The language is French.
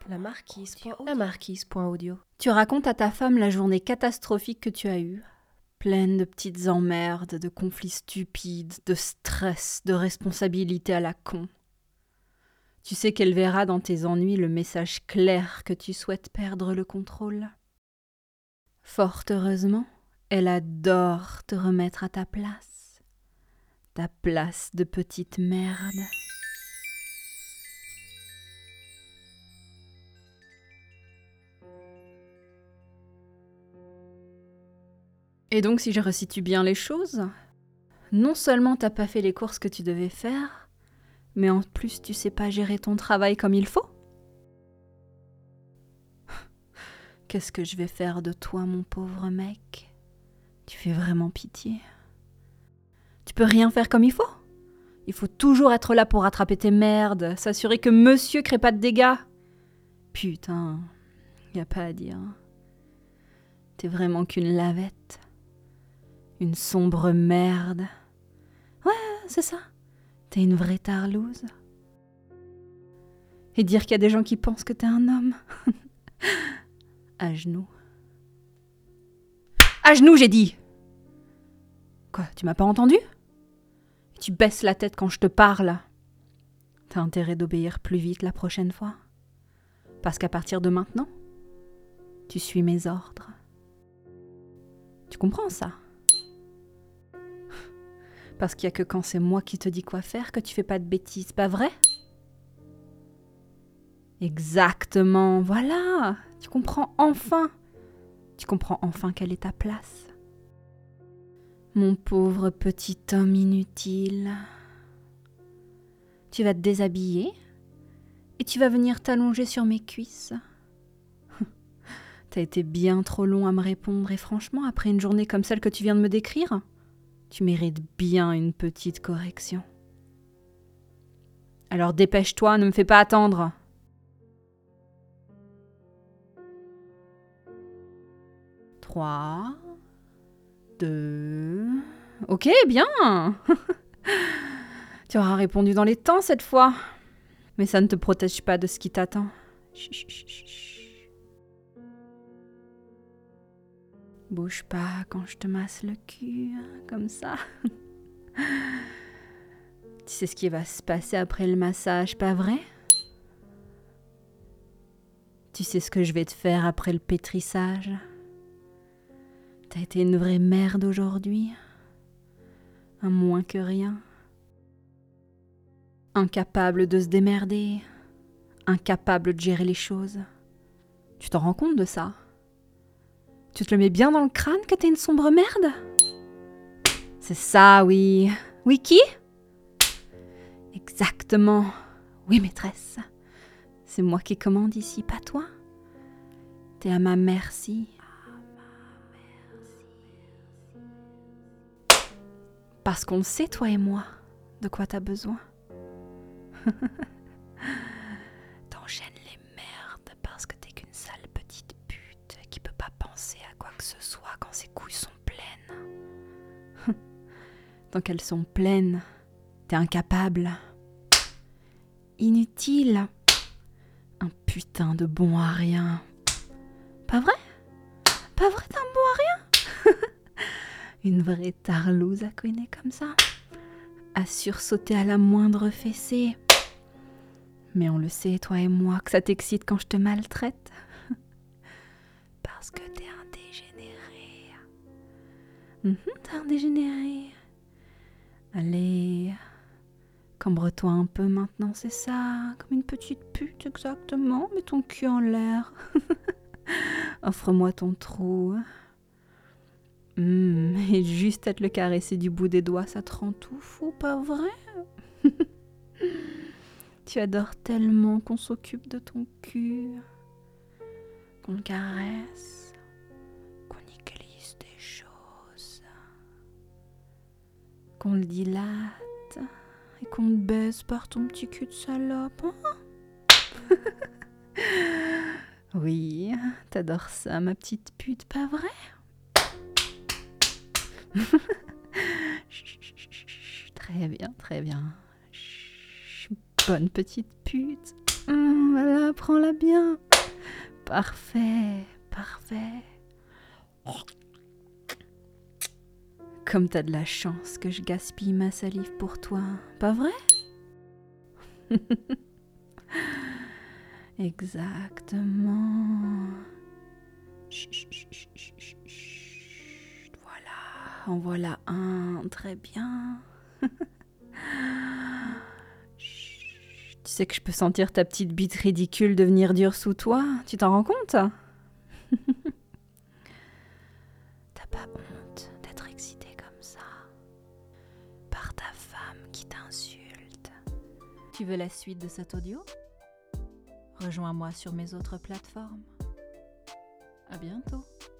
La marquise.audio. Tu racontes à ta femme la journée catastrophique que tu as eue, pleine de petites emmerdes, de conflits stupides, de stress, de responsabilités à la con. Tu sais qu'elle verra dans tes ennuis le message clair que tu souhaites perdre le contrôle. Fort heureusement, elle adore te remettre à ta place de petite merde. Et donc, si je resitue bien les choses, non seulement t'as pas fait les courses que tu devais faire, mais en plus tu sais pas gérer ton travail comme il faut. Qu'est-ce que je vais faire de toi, mon pauvre mec ? Tu fais vraiment pitié. Tu peux rien faire comme il faut. Il faut toujours être là pour rattraper tes merdes, s'assurer que monsieur crée pas de dégâts. Putain, y a pas à dire. T'es vraiment qu'une lavette. Une sombre merde. Ouais, c'est ça. T'es une vraie tarlouse. Et dire qu'il y a des gens qui pensent que t'es un homme. À genoux. À genoux, j'ai dit! Quoi, tu m'as pas entendu ? Tu baisses la tête quand je te parle. T'as intérêt d'obéir plus vite la prochaine fois. Parce qu'à partir de maintenant, tu suis mes ordres. Tu comprends ça ? Parce qu'il y a que quand c'est moi qui te dis quoi faire que tu fais pas de bêtises, pas vrai ? Exactement, voilà. Tu comprends enfin. Tu comprends enfin quelle est ta place. Mon pauvre petit homme inutile. Tu vas te déshabiller et tu vas venir t'allonger sur mes cuisses. T'as été bien trop long à me répondre et franchement, après une journée comme celle que tu viens de me décrire, tu mérites bien une petite correction. Alors dépêche-toi, ne me fais pas attendre. Trois, 2... Ok, bien. Tu auras répondu dans les temps cette fois. Mais ça ne te protège pas de ce qui t'attend. Chut, chut, chut, chut. Bouge pas quand je te masse le cul, comme ça. Tu sais ce qui va se passer après le massage, pas vrai ? Tu sais ce que je vais te faire après le pétrissage ? T'as été une vraie merde aujourd'hui. Un moins que rien. Incapable de se démerder. Incapable de gérer les choses. Tu t'en rends compte de ça ? Tu te le mets bien dans le crâne que t'es une sombre merde ? C'est ça, oui. Oui, qui ? Exactement. Oui, maîtresse. C'est moi qui commande ici, pas toi. T'es à ma merci. Parce qu'on le sait, toi et moi, de quoi t'as besoin. T'enchaînes les merdes parce que t'es qu'une sale petite pute qui peut pas penser à quoi que ce soit quand ses couilles sont pleines. Tant qu'elles sont pleines, t'es incapable. Inutile. Un putain de bon à rien. Pas vrai ? Pas vrai, t'es un bon à rien ? Une vraie tarlouse à couiner comme ça. À sursauter à la moindre fessée. Mais on le sait, toi et moi, que ça t'excite quand je te maltraite. Parce que t'es un dégénéré. T'es un dégénéré. Allez, cambre-toi un peu maintenant, c'est ça. Comme une petite pute, exactement. Mets ton cul en l'air. Offre-moi ton trou. Et juste à te le caresser du bout des doigts, ça te rend tout fou, pas vrai ? Tu adores tellement qu'on s'occupe de ton cul, qu'on le caresse, qu'on y glisse des choses, qu'on le dilate et qu'on te baise par ton petit cul de salope. Hein ? Oui, t'adores ça, ma petite pute, pas vrai ? Très bien, très bien. Bonne petite pute. Voilà, prends-la bien. Parfait, parfait. Comme t'as de la chance que je gaspille ma salive pour toi, pas vrai? Exactement. Chut, chut, chut, chut, chut, chut. Voilà, en voilà un, très bien. Chut. Tu sais que je peux sentir ta petite bite ridicule devenir dure sous toi, tu t'en rends compte? T'as pas honte d'être excité comme ça par ta femme qui t'insulte? Tu veux la suite de cet audio? Rejoins-moi sur mes autres plateformes. À bientôt.